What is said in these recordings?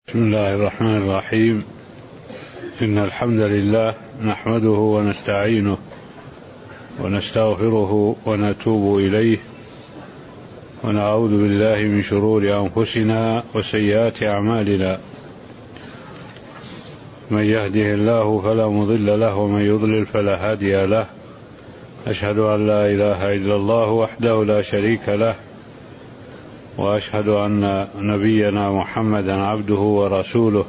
بسم الله الرحمن الرحيم. إن الحمد لله نحمده ونستعينه ونستغفره ونتوب إليه ونعوذ بالله من شرور أنفسنا وسيئات أعمالنا. من يهده الله فلا مضل له ومن يضلل فلا هادي له. أشهد أن لا إله إلا الله وحده لا شريك له، وأشهد أن نبينا محمدا عبده ورسوله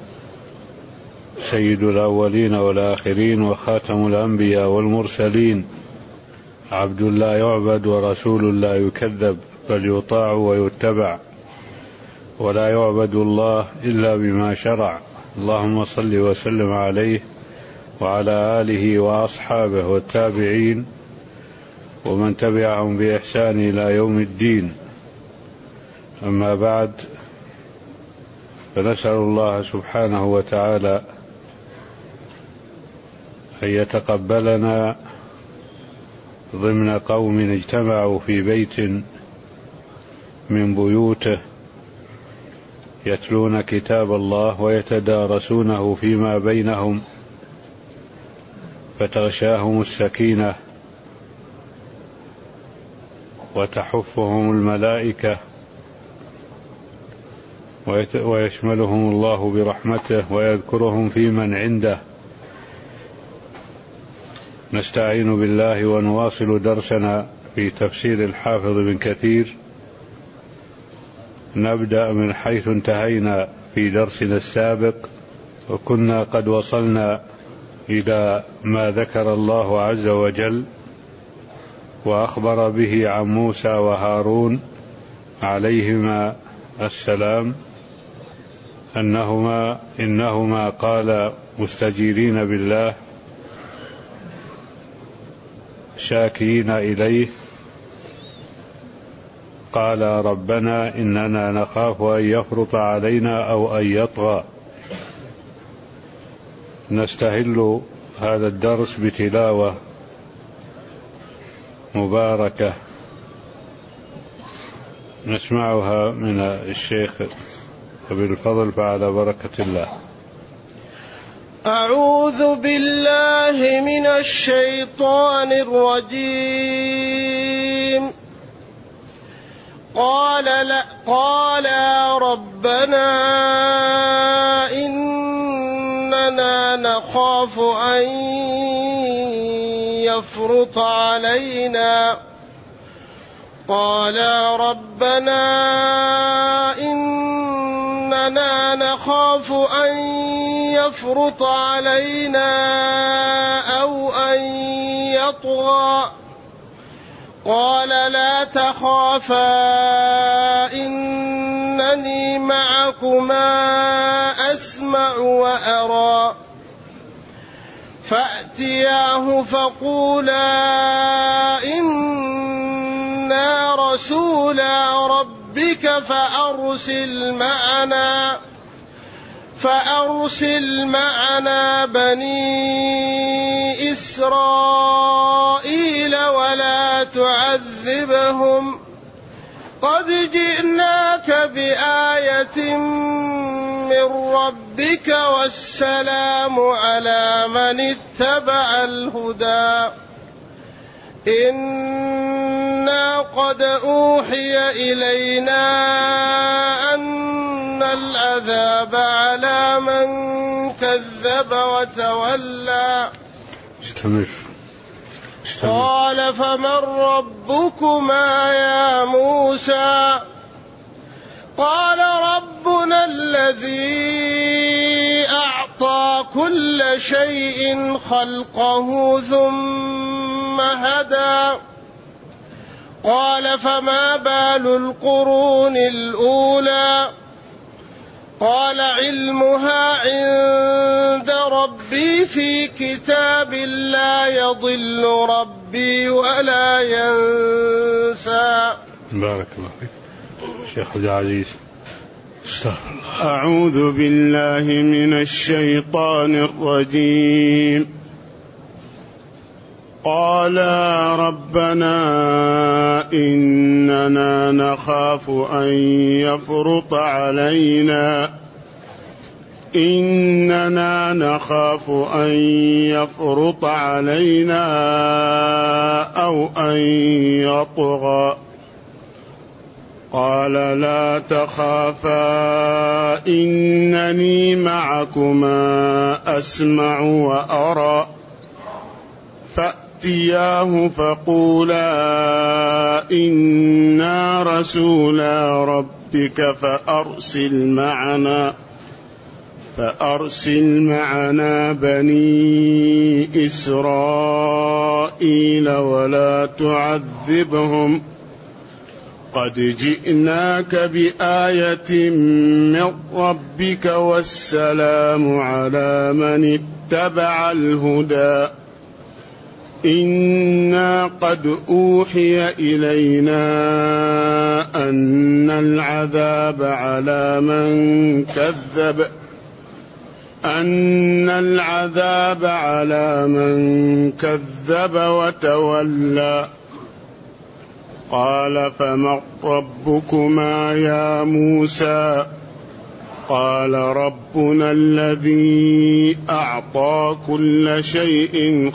سيد الأولين والآخرين وخاتم الأنبياء والمرسلين، عبد لا يعبد ورسول لا يكذب، بل يطاع ويتبع، ولا يعبد الله إلا بما شرع. اللهم صل وسلم عليه وعلى آله وأصحابه والتابعين ومن تبعهم بإحسان إلى يوم الدين. أما بعد، فنسأل الله سبحانه وتعالى أن يتقبلنا ضمن قوم اجتمعوا في بيت من بيوته يتلون كتاب الله ويتدارسونه فيما بينهم، فتغشاهم السكينة وتحفهم الملائكة ويشملهم الله برحمته ويذكرهم في من عنده. نستعين بالله ونواصل درسنا في تفسير الحافظ بن كثير. نبدأ من حيث انتهينا في درسنا السابق، وكنا قد وصلنا إلى ما ذكر الله عز وجل وأخبر به عن موسى وهارون عليهما السلام إنهما قال مستجيرين بالله شاكين إليه، قال ربنا إننا نخاف أن يفرط علينا أو أن يطغى. نستهل هذا الدرس بتلاوة مباركة نسمعها من الشيخ بالفضل فعلى بركة الله. أعوذ بالله من الشيطان الرجيم. قال ربنا إننا نخاف أن يفرط علينا. قال ربنا إننا نخاف أن يفرط علينا أو أن يطغى. قال لا تخافا إنني معكما أسمع وأرى. فأتياه فقولا إنا رسولا ربك فأرسل معنا بني إسرائيل ولا تعذبهم، قد جئناك بآية من ربك والسلام على من اتبع الهدى. إنا قد أوحي إلينا أن العذاب على من كذب وتولى. استمر. قال فمن ربكما يا موسى؟ قال ربنا الذي أعطى كل شيء خلقه ثم هدى. قال فما بال القرون الأولى؟ قال علمها عند ربي في كتاب لا يضل ربي ولا ينسى. بارك الله فيك شيخ عبد العزيز. أعوذ بالله من الشيطان الرجيم. قال ربنا إننا نخاف أن يفرط علينا إننا نخاف أن يفرط علينا أو أن يطغى. قال لا تخافا إنني معكما أسمع وأرى. فأتياه فقولا إنا رسولا ربك فأرسل معنا بني إسرائيل ولا تعذبهم قد جئناك بآية من ربك والسلام على من اتبع الهدى. إنا قد أوحي إلينا أن العذاب على من كذب وتولى. قال فمن ربكما يا موسى؟ قال ربنا الذي أعطى كل شيء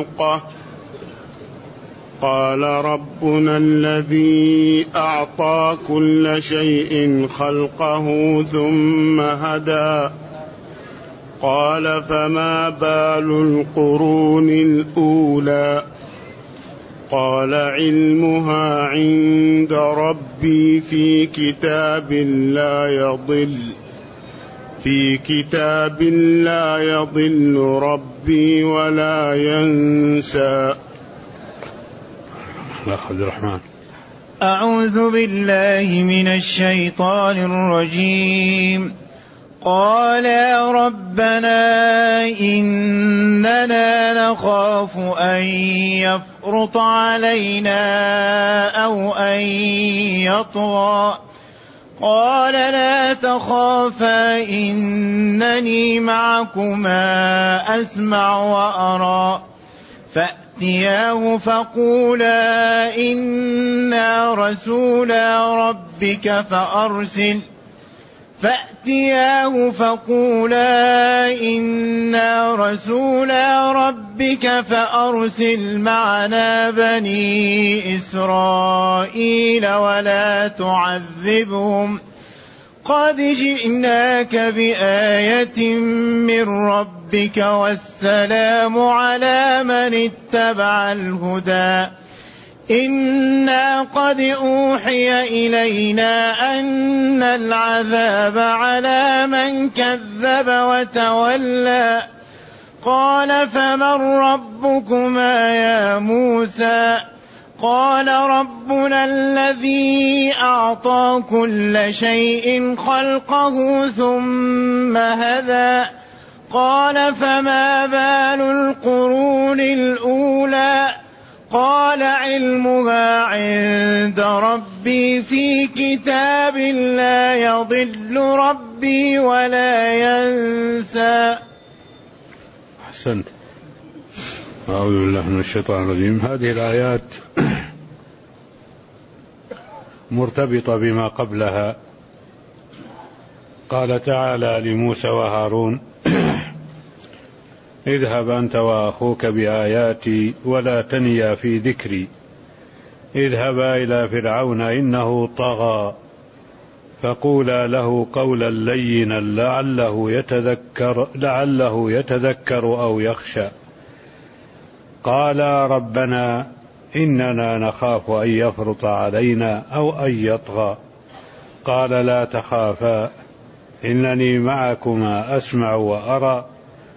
خلقه ثم هدى. قال فما بال القرون الأولى؟ قال علمها عند ربي في كتاب لا يضل ربي ولا ينسى. عبد الرحمن. أعوذ بالله من الشيطان الرجيم. قال يا ربنا إننا نخاف أن يفرط علينا أو أن يطغى. قال لا تخافا إنني معكما أسمع وأرى. فأتياه فقولا إنا رسولا ربك فأرسل معنا بني إسرائيل ولا تعذبهم قد جئناك بآية من ربك والسلام على من اتبع الهدى. إنا قد أوحي إلينا أن العذاب على من كذب وتولى. قال فمن ربكما يا موسى؟ قال ربنا الذي أعطى كل شيء خلقه ثم هدى. قال فما بال القرون الأولى؟ قال علمها عند ربي في كتاب لا يضل ربي ولا ينسى. أحسنت. أعوذ بالله من الشيطان الرجيم. هذه الآيات مرتبطة بما قبلها. قال تعالى لموسى وهارون اذهب أنت وأخوك بآياتي ولا تنيا في ذكري. اذهبا إلى فرعون إنه طغى فقولا له قولا لينا لعله يتذكر أو يخشى. قالا ربنا إننا نخاف أن يفرط علينا أو أن يطغى. قال لا تخافا إنني معكما أسمع وأرى.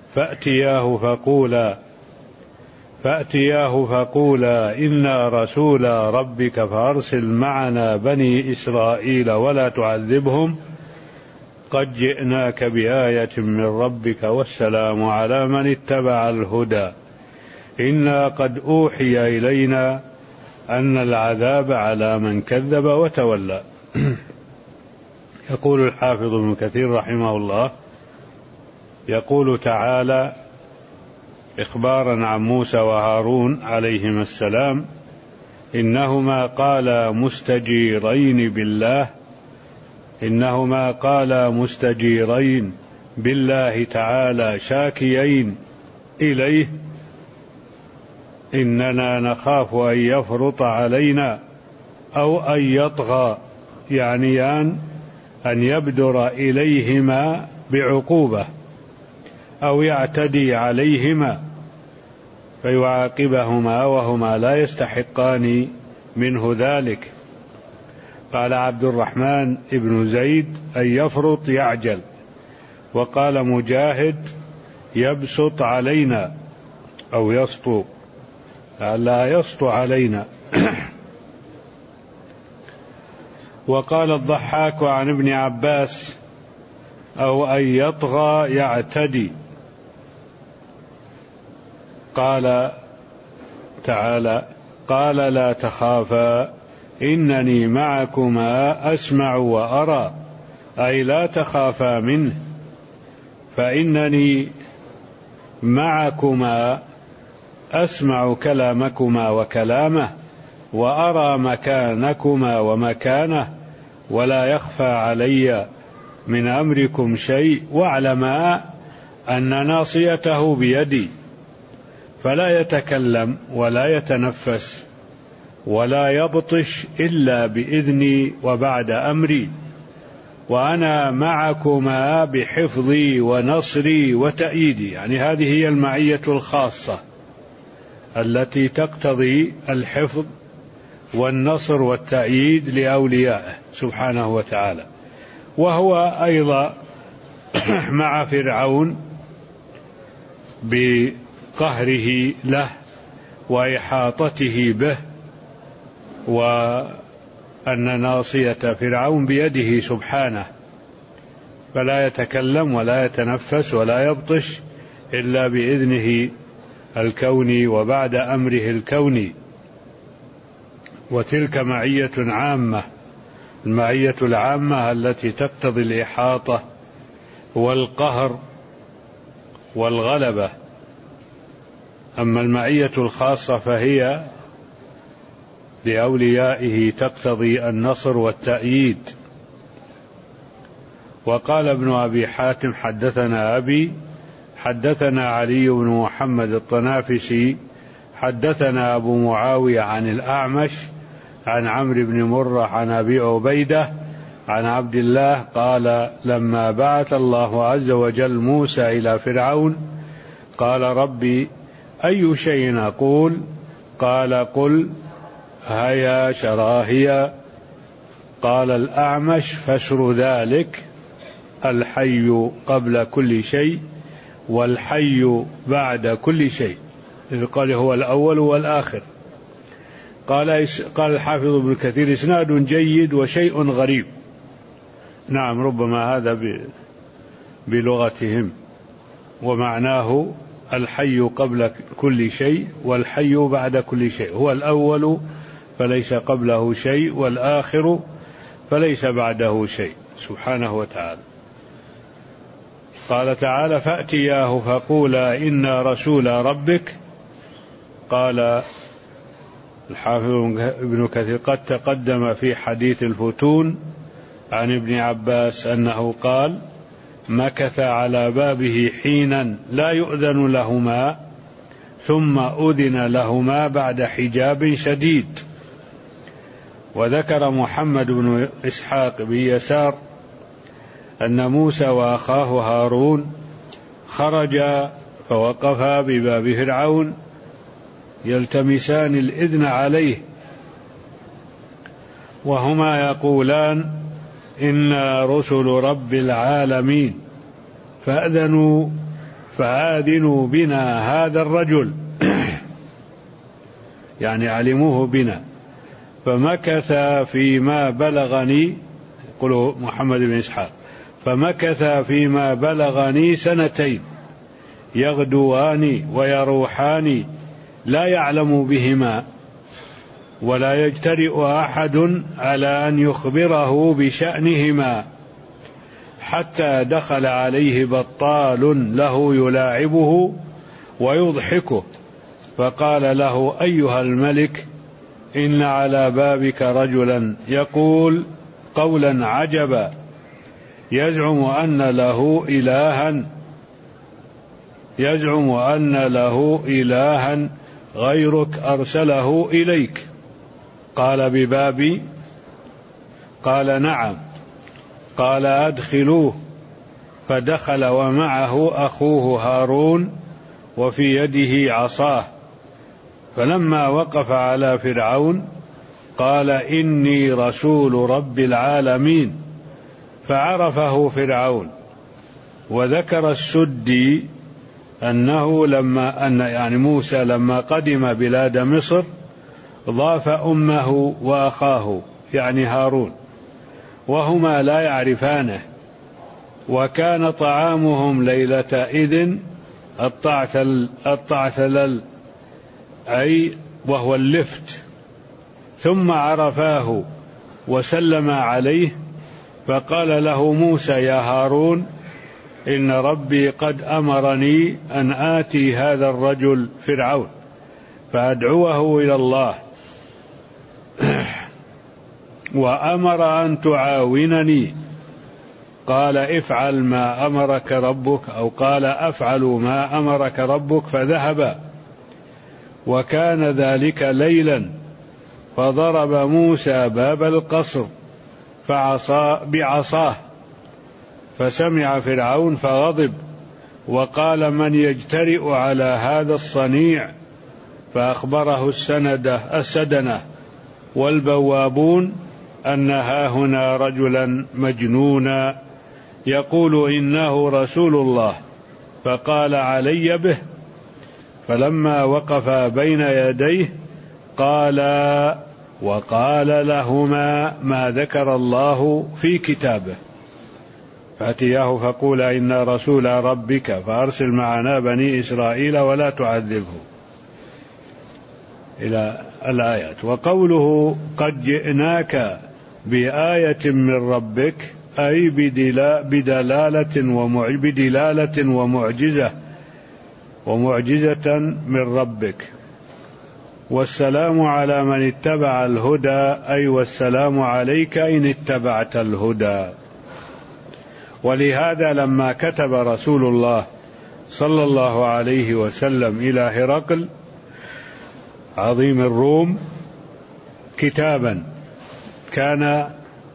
فأتياه فقولا إنا رسولا ربك فأرسل معنا بني إسرائيل ولا تعذبهم قد جئناك بآية من ربك والسلام على من اتبع الهدى. إنا قد أوحي إلينا أن العذاب على من كذب وتولى. يقول الحافظ ابن كثير رحمه الله يقول تعالى إخبارا عن موسى وهارون عليهما السلام إنهما قالا مستجيرين بالله تعالى شاكيين إليه إننا نخاف أن يفرط علينا أو أن يطغى، يعنيان أن يبدر إليهما بعقوبة أو يعتدي عليهما فيعاقبهما وهما لا يستحقان منه ذلك. قال عبد الرحمن بن زيد أن يفرط يعجل، وقال مجاهد يبسط علينا أو يسطو، لا يسطو علينا. وقال الضحاك عن ابن عباس أو أن يطغى يعتدي. قال تعالى قال لا تخافا إنني معكما أسمع وأرى، أي لا تخافا منه فإنني معكما أسمع كلامكما وكلامه وأرى مكانكما ومكانه ولا يخفى علي من أمركم شيء، واعلما أن ناصيته بيدي فلا يتكلم ولا يتنفس ولا يبطش إلا بإذني وبعد أمري، وأنا معكما بحفظي ونصري وتأييدي. يعني هذه هي المعية الخاصة التي تقتضي الحفظ والنصر والتأييد لأوليائه سبحانه وتعالى. وهو أيضا مع فرعون بقهره له وإحاطته به، وأن ناصية فرعون بيده سبحانه، فلا يتكلم ولا يتنفس ولا يبطش إلا بإذنه الكوني وبعد أمره الكوني. وتلك معية عامة، المعية العامة التي تقتضي الإحاطة والقهر والغلبة. أما المعية الخاصة فهي لأوليائه تقتضي النصر والتأييد. وقال ابن أبي حاتم حدثنا أبي حدثنا علي بن محمد الطنافسي حدثنا أبو معاوية عن الأعمش عن عمرو بن مرة عن أبي عبيدة عن عبد الله قال لما بعث الله عز وجل موسى إلى فرعون قال ربي أي شيء أقول؟ قال قل هيا شراهيا. قال الأعمش فسر ذلك الحي قبل كل شيء والحي بعد كل شيء، قال هو الأول والآخر. قال الحافظ ابن كثير إسناد جيد وشيء غريب. نعم، ربما هذا بلغتهم، ومعناه الحي قبل كل شيء والحي بعد كل شيء، هو الأول فليس قبله شيء والآخر فليس بعده شيء سبحانه وتعالى. قال تعالى فأتياه فقولا إنا رسول ربك. قال الحافظ ابن كثير قد تقدم في حديث الفتون عن ابن عباس أنه قال مكث على بابه حينا لا يؤذن لهما ثم أذن لهما بعد حجاب شديد. وذكر محمد بن إسحاق بن يسار أن موسى وأخاه هارون خرجا فوقفا بباب فرعون يلتمسان الإذن عليه وهما يقولان إنا رسل رب العالمين فآذنوا بنا هذا الرجل يعني علموه بنا. فمكث فيما بلغني، يقول محمد بن إسحاق، فمكث فيما بلغني 2 سنين يغدوان ويروحان لا يعلم بهما ولا يجترئ أحد على أن يخبره بشأنهما، حتى دخل عليه بطال له يلاعبه ويضحكه فقال له أيها الملك إن على بابك رجلا يقول قولا عجبا يزعم أن له إلها غيرك أرسله إليك. قال ببابي؟ قال نعم. قال أدخلوه. فدخل ومعه أخوه هارون وفي يده عصاه. فلما وقف على فرعون قال إني رسول رب العالمين، فعرفه فرعون. وذكر السدي أنه موسى لما قدم بلاد مصر ضاف أمه وأخاه يعني هارون وهما لا يعرفانه، وكان طعامهم ليلتئذ الطعثلل أي وهو اللفت. ثم عرفاه وسلم عليه، فقال له موسى يا هارون إن ربي قد أمرني أن آتي هذا الرجل فرعون فأدعوه إلى الله، وأمر أن تعاونني. قال افعل ما أمرك ربك، أو قال أفعل ما أمرك ربك، فذهبا. وكان ذلك ليلا، فضرب موسى باب القصر بعصاه، فسمع فرعون فغضب وقال من يجترئ على هذا الصنيع؟ فأخبره السدنة والبوابون أن هاهنا رجلا مجنونا يقول إنه رسول الله، فقال علي به. فلما وقف بين يديه وقال لهما ما ذكر الله في كتابه، فأتياه فقولا إنا رسول ربك فأرسل معنا بني إسرائيل ولا تعذبه إلى الآيات. وقوله قد جئناك بآية من ربك أي بدلالة ومعجزة من ربك. والسلام على من اتبع الهدى أي والسلام عليك إن اتبعت الهدى. ولهذا لما كتب رسول الله صلى الله عليه وسلم إلى هرقل عظيم الروم كتابا كان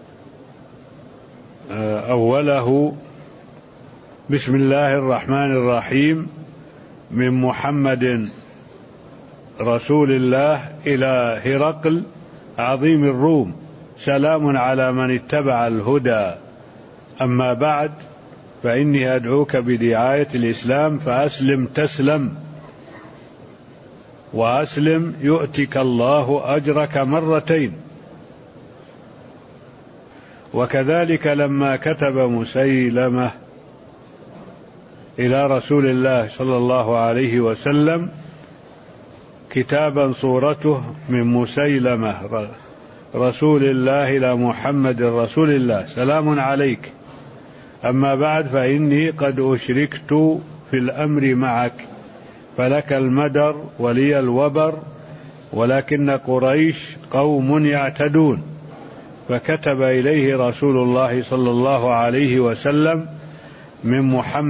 أوله بسم الله الرحمن الرحيم من محمد رسول الله إلى هرقل عظيم الروم سلام على من اتبع الهدى. أما بعد فإني أدعوك بدعاية الإسلام فأسلم تسلم، وأسلم يؤتك الله أجرك مرتين. وكذلك لما كتب مسيلمة إلى رسول الله صلى الله عليه وسلم كتابا صورته من مسيلمة رسول الله إلى محمد رسول الله سلام عليك. أما بعد فإني قد أشركت في الأمر معك، فلك المدر ولي الوبر، ولكن قريش قوم يعتدون. فكتب إليه رسول الله صلى الله عليه وسلم من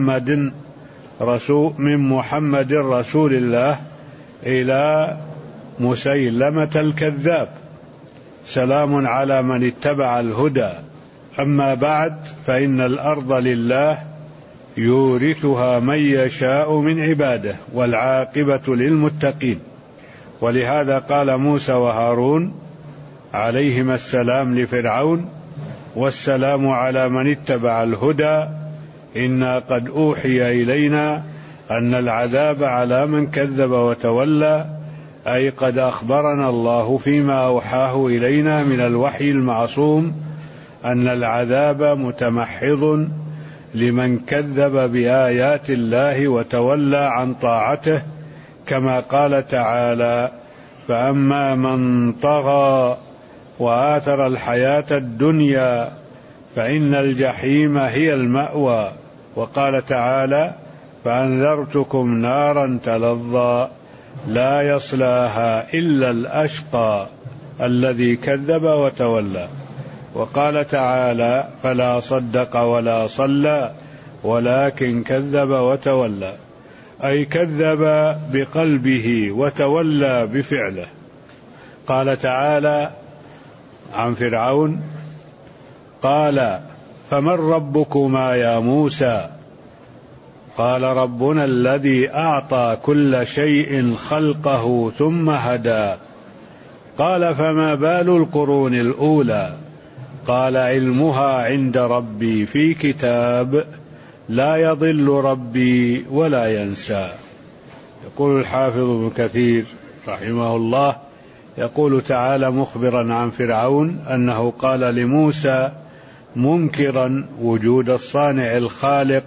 محمد رسول الله إلى مسيلمة الكذاب سلام على من اتبع الهدى. أما بعد فإن الأرض لله يورثها من يشاء من عباده والعاقبة للمتقين. ولهذا قال موسى وهارون عليهما السلام لفرعون والسلام على من اتبع الهدى إنا قد أوحي إلينا أن العذاب على من كذب وتولى، أي قد أخبرنا الله فيما أوحاه إلينا من الوحي المعصوم أن العذاب متمحض لمن كذب بآيات الله وتولى عن طاعته، كما قال تعالى فأما من طغى وآثر الحياة الدنيا فإن الجحيم هي المأوى. وقال تعالى فأنذرتكم نارا تلظى لا يصلاها إلا الأشقى الذي كذب وتولى. وقال تعالى: فلا صدق ولا صلى ولكن كذب وتولى، أي كذب بقلبه وتولى بفعله. قال تعالى عن فرعون: قال: فمن ربكما يا موسى؟ قال: ربنا الذي أعطى كل شيء خلقه ثم هدى. قال: فما بال القرون الأولى؟ قال: علمها عند ربي في كتاب لا يضل ربي ولا ينسى. يقول الحافظ ابن كثير رحمه الله، يقول تعالى مخبرا عن فرعون أنه قال لموسى منكرا وجود الصانع الخالق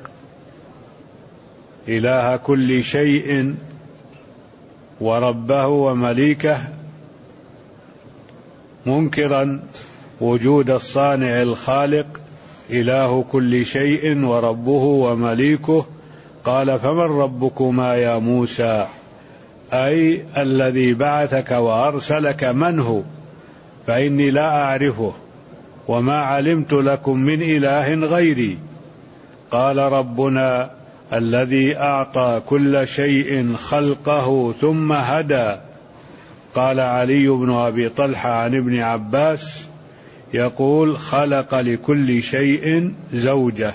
إله كل شيء وربه ومليكه، منكرا وجود الصانع الخالق إله كل شيء وربه ومليكه. قال: فمن ربكما يا موسى؟ أي الذي بعثك وأرسلك من هو؟ فإني لا أعرفه وما علمت لكم من إله غيري. قال: ربنا الذي أعطى كل شيء خلقه ثم هدى. قال علي بن أبي طلحة عن ابن عباس يقول: خلق لكل شيء زوجة.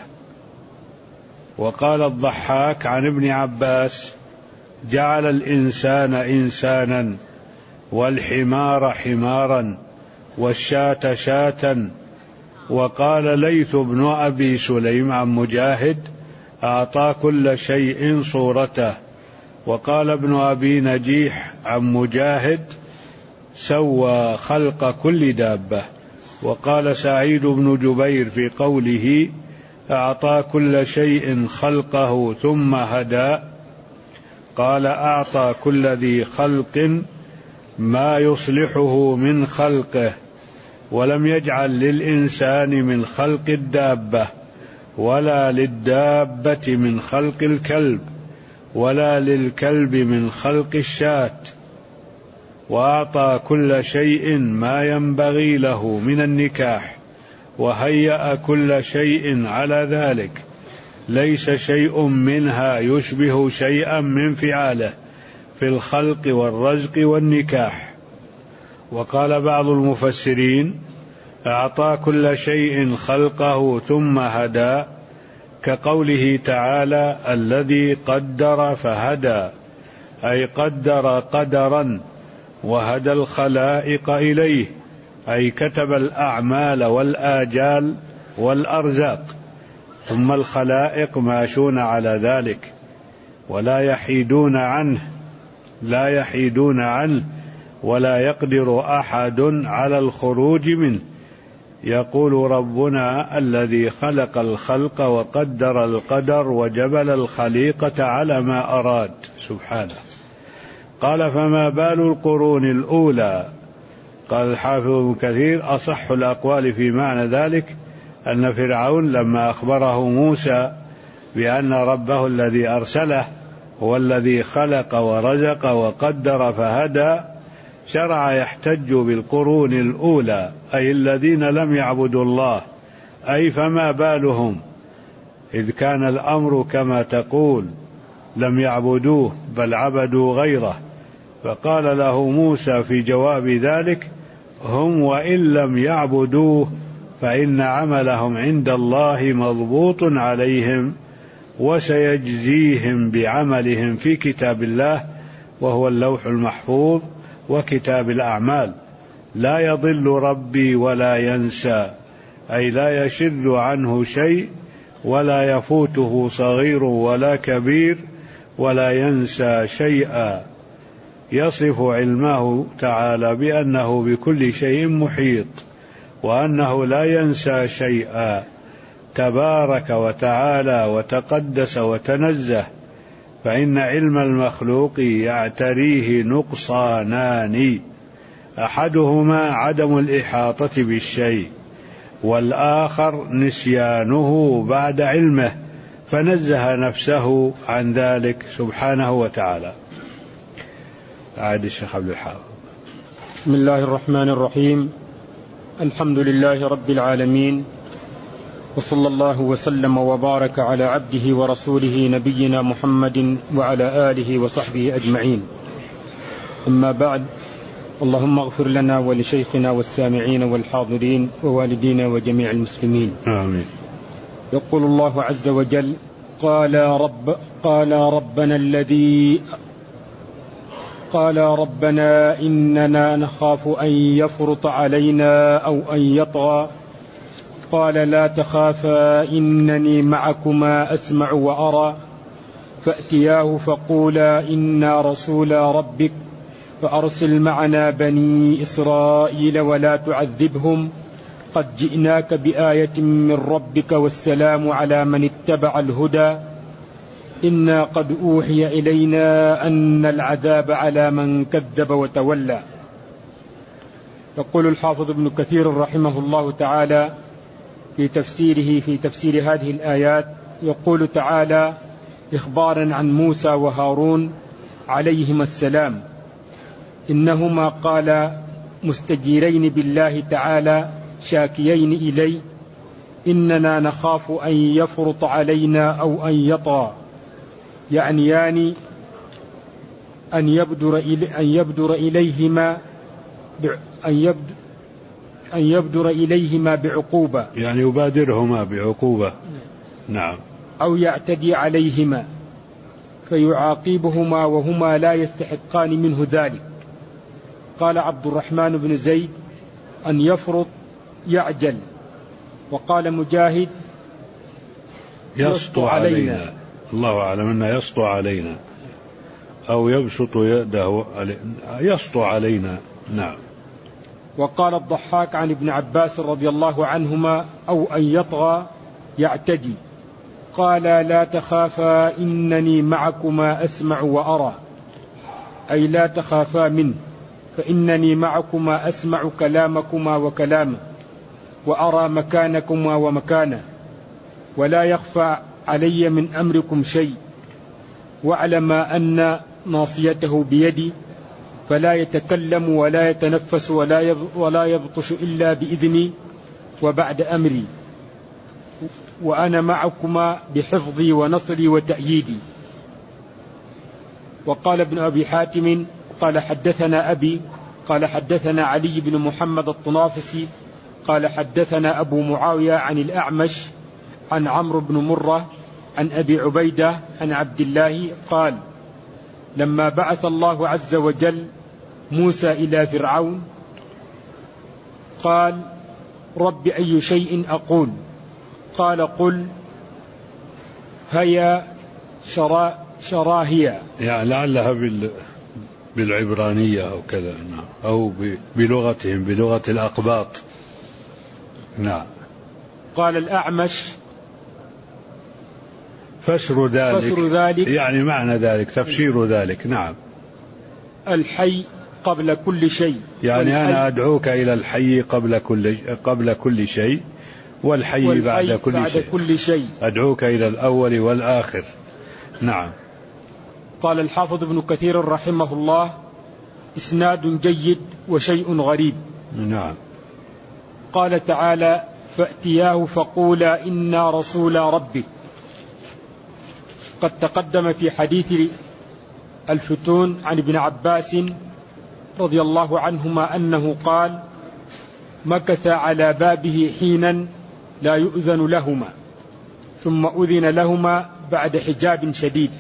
وقال الضحاك عن ابن عباس: جعل الإنسان إنسانا والحمار حمارا والشاة شاة. وقال ليث بن أبي سليم عن مجاهد: أعطى كل شيء صورته. وقال ابن أبي نجيح عن مجاهد: سوى خلق كل دابة. وقال سعيد بن جبير في قوله: أعطى كل شيء خلقه ثم هدى، قال: أعطى كل ذي خلق ما يصلحه من خلقه، ولم يجعل للإنسان من خلق الدابة ولا للدابة من خلق الكلب ولا للكلب من خلق الشاة. وأعطى كل شيء ما ينبغي له من النكاح، وهيأ كل شيء على ذلك، ليس شيء منها يشبه شيئا من فعاله في الخلق والرزق والنكاح. وقال بعض المفسرين: أعطى كل شيء خلقه ثم هدى، كقوله تعالى: الذي قدر فهدى، أي قدر قدرا وهدى الخلائق إليه، أي كتب الأعمال والآجال والأرزاق، ثم الخلائق ماشون على ذلك ولا يحيدون عنه ولا يقدر أحد على الخروج منه. يقول ربنا: الذي خلق الخلق وقدر القدر وجبل الخليقة على ما أراد سبحانه. قال: فما بال القرون الأولى؟ قال الحافظ ابن كثير: أصح الأقوال في معنى ذلك أن فرعون لما أخبره موسى بأن ربه الذي أرسله هو الذي خلق ورزق وقدر فهدى، شرع يحتج بالقرون الأولى، أي الذين لم يعبدوا الله، أي فما بالهم إذ كان الأمر كما تقول، لم يعبدوه بل عبدوا غيره. فقال له موسى في جواب ذلك: هم وإن لم يعبدوه فإن عملهم عند الله مضبوط عليهم، وسيجزيهم بعملهم في كتاب الله وهو اللوح المحفوظ وكتاب الأعمال. لا يضل ربي ولا ينسى، أي لا يشذ عنه شيء ولا يفوته صغير ولا كبير ولا ينسى شيئا. يصف علمه تعالى بأنه بكل شيء محيط، وأنه لا ينسى شيئا، تبارك وتعالى وتقدس وتنزه. فإن علم المخلوق يعتريه نقصانان: أحدهما عدم الإحاطة بالشيء، والآخر نسيانه بعد علمه، فنزه نفسه عن ذلك سبحانه وتعالى. عاد الشيخ عبد الحافظ. بسم الله الرحمن الرحيم. الحمد لله رب العالمين، وصلى الله وسلم وبارك على عبده ورسوله نبينا محمد وعلى آله وصحبه أجمعين. أما بعد، اللهم اغفر لنا ولشيخنا والسامعين والحاضرين ووالدينا وجميع المسلمين، آمين. يقول الله عز وجل: قال ربنا إننا نخاف أن يفرط علينا أو أن يطغى، قال لا تخافا إنني معكما أسمع وأرى، فأتياه فقولا إنا رسول ربك فأرسل معنا بني إسرائيل ولا تعذبهم، قد جئناك بآية من ربك والسلام على من اتبع الهدى، إنا قد أوحي إلينا أن العذاب على من كذب وتولى. يقول الحافظ ابن كثير رحمه الله تعالى في تفسير هذه الآيات، يقول تعالى إخبارا عن موسى وهارون عليهما السلام: إنهما قال مستجيرين بالله تعالى شاكيين إليه: إننا نخاف أن يفرط علينا أو أن يطغى، يعنيان أن يبدر إليهما بعقوبة، يعني يبادرهما بعقوبة، نعم، أو يعتدي عليهما فيعاقبهما وهما لا يستحقان منه ذلك. قال عبد الرحمن بن زيد: أن يفرط يعجل. وقال مجاهد: يسطو علينا. الله أعلم أنه يسطو علينا أو يبسط يده يسطو علينا، نعم. وقال الضحاك عن ابن عباس رضي الله عنهما: أو أن يطغى يعتدي. قال لا تخافا إنني معكما أسمع وأرى، أي لا تخافا منه، فإنني معكما أسمع كلامكما وكلامه، وأرى مكانكما ومكانه، ولا يخفى علي من أمركم شيء، واعلم أن ناصيته بيدي، فلا يتكلم ولا يتنفس ولا يبطش إلا بإذني وبعد أمري، وأنا معكما بحفظي ونصري وتأييدي. وقال ابن أبي حاتم قال حدثنا أبي قال حدثنا علي بن محمد الطنافسي قال حدثنا أبو معاوية عن الأعمش عن عمرو بن مرة عن أبي عبيدة عن عبد الله قال: لما بعث الله عز وجل موسى إلى فرعون قال: رب أي شيء أقول؟ قال: قل هيا شراهيا، يعني لعلها بالعبرانية أو كذا، أو بلغتهم، بلغة الأقباط، نعم. قال الأعمش: فسر ذلك يعني معنى ذلك، تفسير ذلك، نعم. الحي قبل كل شيء، يعني أنا أدعوك إلى الحي قبل كل شيء، والحي بعد كل شيء، أدعوك إلى الأول والآخر، نعم. قال الحافظ ابن كثير رحمه الله: إسناد جيد وشيء غريب، نعم. قال تعالى: فأتياه فقولا إنا رسول ربك. قد تقدم في حديث الفتون عن ابن عباس رضي الله عنهما أنه قال: مكث على بابه حينا لا يؤذن لهما، ثم أذن لهما بعد حجاب شديد.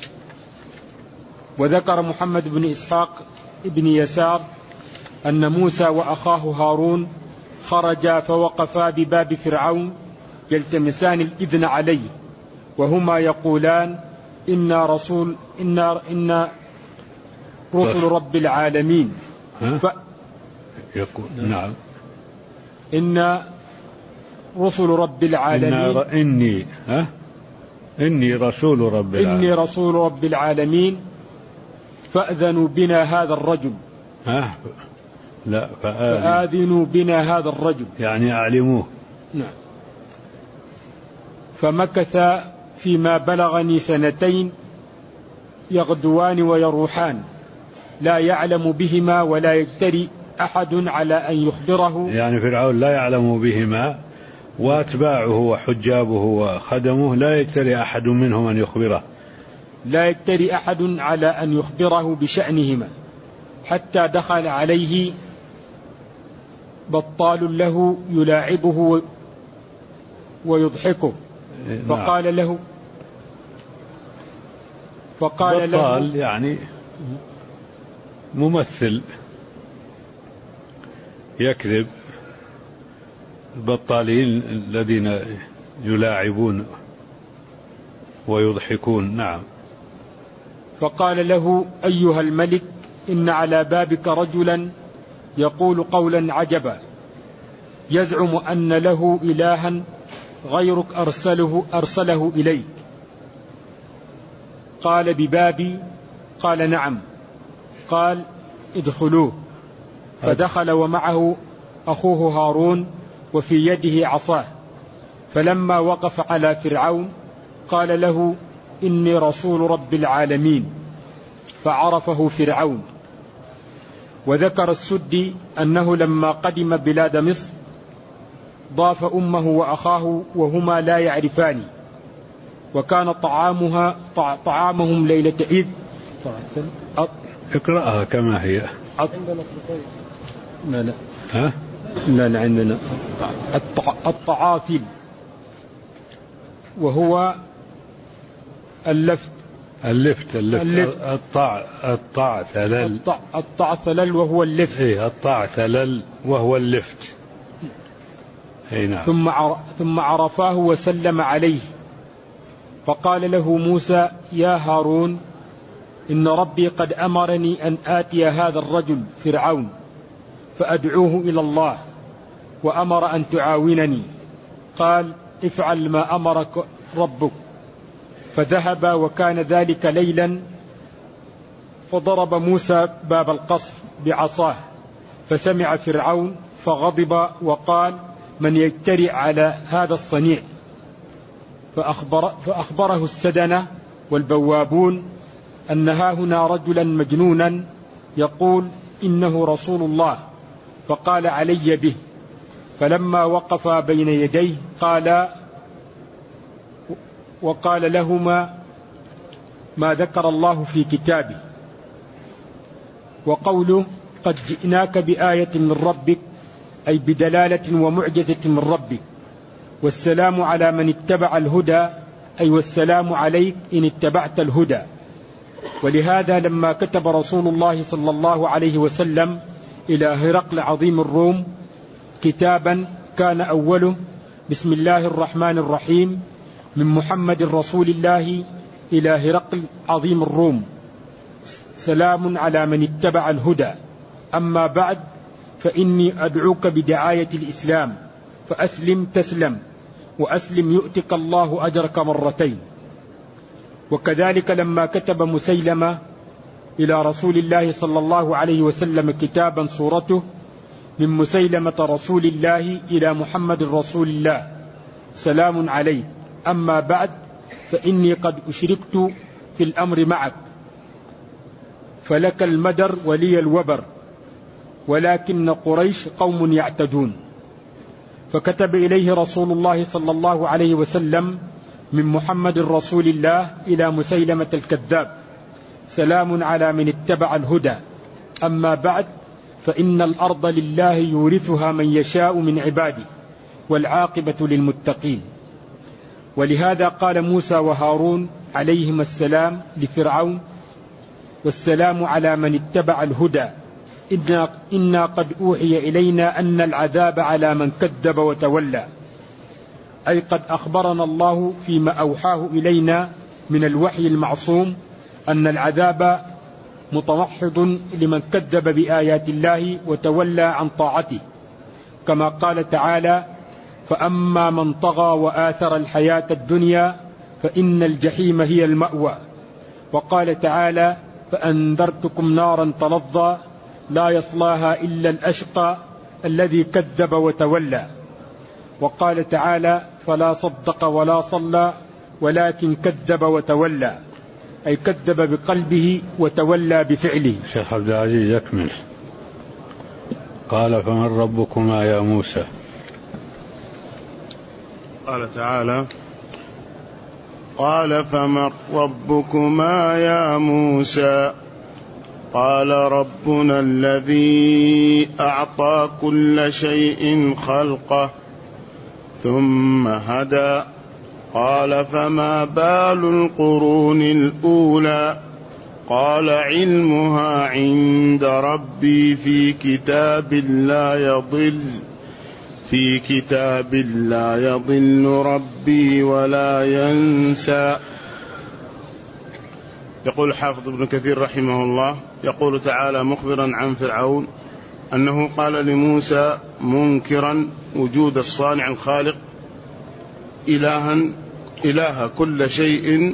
وذكر محمد بن إسحاق بن يسار أن موسى وأخاه هارون خرجا فوقفا بباب فرعون يلتمسان الإذن عليه، وهما يقولان: إنا رسل رب العالمين. نعم. إن رسل رب العالمين. إني رسول رب العالمين. فأذنوا بنا هذا الرجل. لا، فآذنوا بنا هذا الرجل، يعني أعلموه. نعم. فمكث فيما بلغني 2 يغدوان ويروحان، لا يعلم بهما أحد على أن يخبره، يعني فرعون لا يعلم بهما، وأتباعه وحجابه وخدمه لا يجترئ أحد منهم أن يخبره، لا يجترئ أحد على أن يخبره بشأنهما، حتى دخل عليه بطال له يلاعبه ويضحكه، فقال له يعني ممثل يكذب، البطالين الذين يلاعبون ويضحكون. نعم. فقال له: أيها الملك، إن على بابك رجلا يقول قولا عجبا، يزعم أن له إلها غيرك أرسله إليك. قال: ببابي؟ قال: نعم. قال: ادخلوه. فدخل ومعه أخوه هارون وفي يده عصاه، فلما وقف على فرعون قال له: إني رسول رب العالمين، فعرفه فرعون. وذكر السدي أنه لما قدم بلاد مصر ضاف أمه وأخاه وهما لا يعرفان، وكان طعامهم ليلة عيد. اقرأها كما هي. لا ها؟ لا عندنا الطعافل، وهو اللفت الطعثلل وهو اللفت. الطعثلل وهو اللفت. نعم. ثم عرفاه وسلم عليه، فقال له موسى: يا هارون، إن ربي قد أمرني أن آتي هذا الرجل فرعون فأدعوه إلى الله، وأمر أن تعاونني. قال: افعل ما أمرك ربك. فذهب، وكان ذلك ليلا، فضرب موسى باب القصر بعصاه، فسمع فرعون فغضب وقال: من يجترئ على هذا الصنيع؟ فأخبره السدنة والبوابون أن هاهنا رجلا مجنونا يقول إنه رسول الله، فقال: علي به. فلما وقف بين يديه وقال لهما ما ذكر الله في كتابه، وقوله: قد جئناك بآية من ربك، أي بدلالة ومعجزة من ربك، والسلام على من اتبع الهدى، أي والسلام عليك إن اتبعت الهدى. ولهذا لما كتب رسول الله صلى الله عليه وسلم إلى هرقل عظيم الروم كتابا كان أوله: بسم الله الرحمن الرحيم، من محمد رسول الله إلى هرقل عظيم الروم، سلام على من اتبع الهدى، أما بعد، فإني أدعوك بدعاية الإسلام، فأسلم تسلم، وأسلم يؤتك الله أجرك مرتين. وكذلك لما كتب مسيلمة إلى رسول الله صلى الله عليه وسلم كتابا صورته: من مسيلمة رسول الله إلى محمد رسول الله، سلام عليك، أما بعد، فإني قد أشركت في الأمر معك، فلك المدر ولي الوبر، ولكن قريش قوم يعتدون. فكتب إليه رسول الله صلى الله عليه وسلم: من محمد رسول الله إلى مسيلمة الكذاب، سلام على من اتبع الهدى، أما بعد، فإن الأرض لله يورثها من يشاء من عباده، والعاقبة للمتقين. ولهذا قال موسى وهارون عليهما السلام لفرعون: والسلام على من اتبع الهدى، إنا قد أوحي إلينا أن العذاب على من كذب وتولى. أي قد أخبرنا الله فيما أوحاه إلينا من الوحي المعصوم أن العذاب متوحد لمن كذب بآيات الله وتولى عن طاعته، كما قال تعالى: فأما من طغى وآثر الحياة الدنيا فإن الجحيم هي المأوى. وقال تعالى: فأنذرتكم نارا تلظى لا يصلاها إلا الأشقى الذي كذب وتولى. وقال تعالى: فلا صدق ولا صلى ولكن كذب وتولى، أي كذب بقلبه وتولى بفعله. شيخ عبد العزيز أكمل. قال فمن ربكما يا موسى؟ قال تعالى قال فمن ربكما يا موسى قال ربنا الذي أعطى كل شيء خلقه ثم هدى قال فما بال القرون الأولى قال علمها عند ربي في كتاب لا يضل ربي ولا ينسى. يقول الحافظ ابن كثير رحمه الله يقول تعالى مخبرا عن فرعون أنه قال لموسى منكرا وجود الصانع الخالق إله كل شيء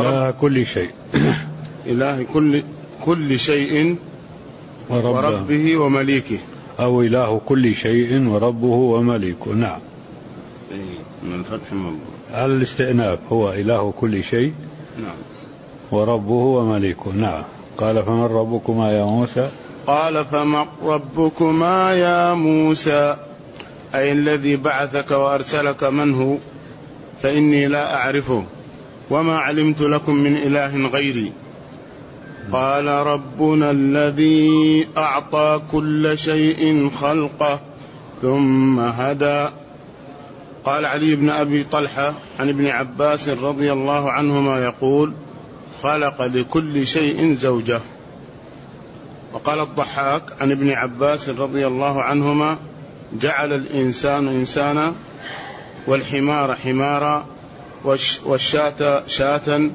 إله كل شيء وربه ومليكه، أو إله كل شيء وربه ومليكه. نعم، من الفتح المنظور على الاستئناف، هو إله كل شيء. نعم، وربه ومليكه. نعم. قال فمن ربكما يا موسى؟ قال فمن ربكما يا موسى أي الذي بعثك وأرسلك من هو؟ فإني لا أعرفه وما علمت لكم من إله غيري. قال ربنا الذي أعطى كل شيء خلقه ثم هدى. قال علي بن أبي طلحة عن ابن عباس رضي الله عنهما يقول خلق لكل شيء زوجه. وقال الضحاك عن ابن عباس رضي الله عنهما جعل الإنسان إنسانا والحمار حمارا والشاة شاة.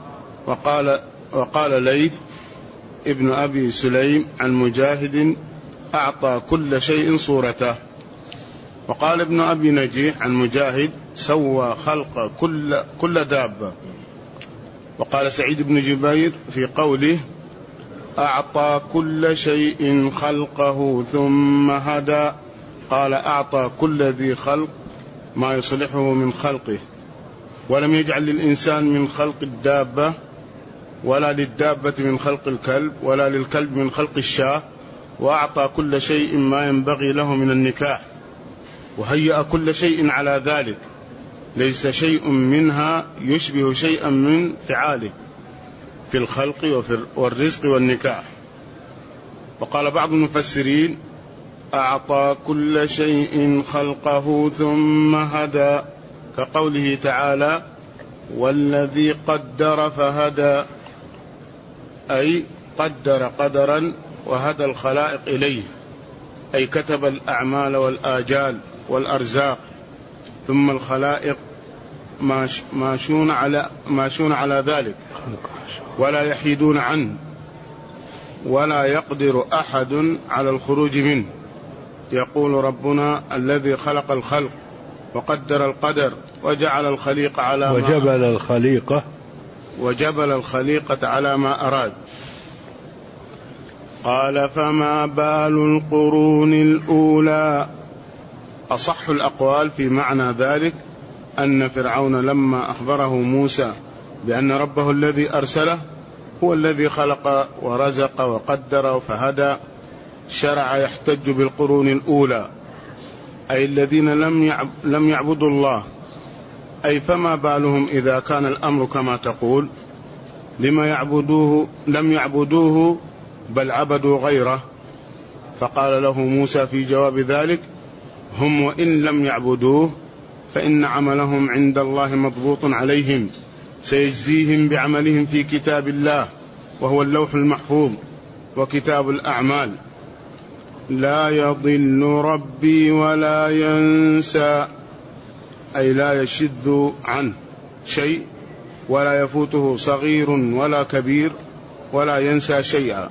وقال ليث ابن أبي سليم عن مجاهد أعطى كل شيء صورته. وقال ابن أبي نجيح عن مجاهد سوى خلق كل دابة. وقال سعيد بن جبير في قوله أعطى كل شيء خلقه ثم هدى قال أعطى كل ذي خلق ما يصلحه من خلقه، ولم يجعل للإنسان من خلق الدابة ولا للدابة من خلق الكلب ولا للكلب من خلق الشاة، وأعطى كل شيء ما ينبغي له من النكاح، وهيأ كل شيء على ذلك، ليس شيء منها يشبه شيئا من فعاله في الخلق والرزق والنكاح. وقال بعض المفسرين أعطى كل شيء خلقه ثم هدى، كقوله تعالى والذي قدر فهدى، أي قدر قدرا وهدى الخلائق إليه، أي كتب الأعمال والآجال والأرزاق، ثم الخلائق ماشون على ذلك ولا يحيدون عنه، ولا يقدر أحد على الخروج منه. يقول ربنا الذي خلق الخلق وقدر القدر وجعل الخليقة على وجبل الخليقة على ما أراد. قال فما بال القرون الأولى. أصح الأقوال في معنى ذلك أن فرعون لما أخبره موسى بأن ربه الذي أرسله هو الذي خلق ورزق وقدر فهدى، شرع يحتج بالقرون الأولى، أي الذين لم يعبدوا الله. أي فما بالهم إذا كان الأمر كما تقول لم يعبدوه بل عبدوا غيره. فقال له موسى في جواب ذلك هم وإن لم يعبدوه فإن عملهم عند الله مضبوط عليهم، سيجزيهم بعملهم في كتاب الله وهو اللوح المحفوظ وكتاب الأعمال. لا يضل ربي ولا ينسى، أي لا يشذ عنه شيء ولا يفوته صغير ولا كبير ولا ينسى شيئا.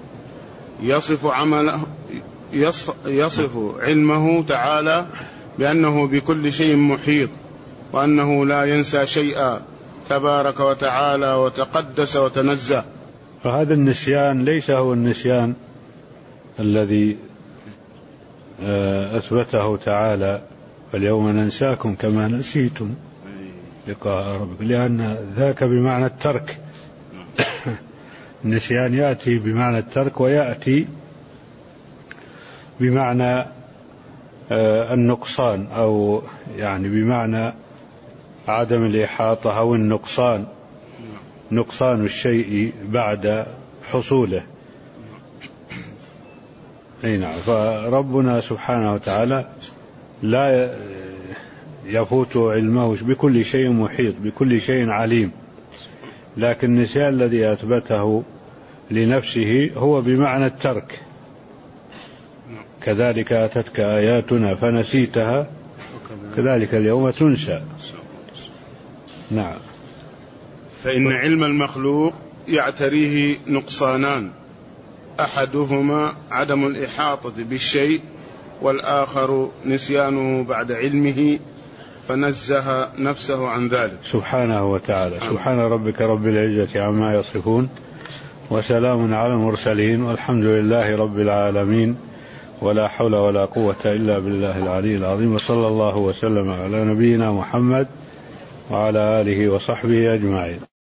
يصف علمه تعالى بأنه بكل شيء محيط، وأنه لا ينسى شيئا تبارك وتعالى وتقدس وتنزه. فهذا النسيان ليس هو النسيان الذي أثبته تعالى فاليوم ننساكم كما نسيتم لقاء ربك، لأن ذاك بمعنى الترك. النسيان يأتي بمعنى الترك ويأتي بمعنى النقصان، أو يعني بمعنى عدم الإحاطة أو النقصان، نقصان الشيء بعد حصوله. أي نعم. فربنا سبحانه وتعالى لا يفوت علمه، بكل شيء محيط، بكل شيء عليم، لكن النسيان الذي أثبته لنفسه هو بمعنى الترك. كذلك أتتك آياتنا فنسيتها كذلك اليوم تنسى. نعم. فإن علم المخلوق يعتريه نقصانان، أحدهما عدم الإحاطة بالشيء، والآخر نسيانه بعد علمه، فنزه نفسه عن ذلك سبحانه وتعالى. سبحان ربك رب العزة عما يصفون، وسلام على المرسلين، والحمد لله رب العالمين، ولا حول ولا قوة إلا بالله العلي العظيم، وصلى الله وسلم على نبينا محمد وعلى آله وصحبه أجمعين.